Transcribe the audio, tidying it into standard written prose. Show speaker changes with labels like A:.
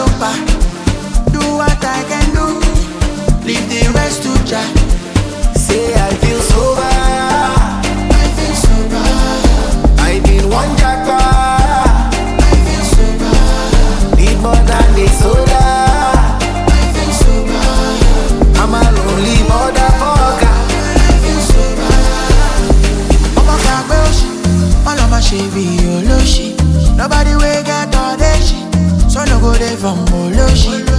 A: lopa. Do what I can do, leave the rest to Jah.
B: Say I feel sober.
A: I feel sober.
B: I been one jackpot.
A: I feel sober.
B: Need more than the soda.
A: I feel sober.
B: I'm a lonely motherfucker.
A: I feel sober. Ọmọ kàgbé òṣì, wọ́n lọ́ máa ṣe bí olóṣì. Nobody wey get all that shit, so no go dey from olóṣì.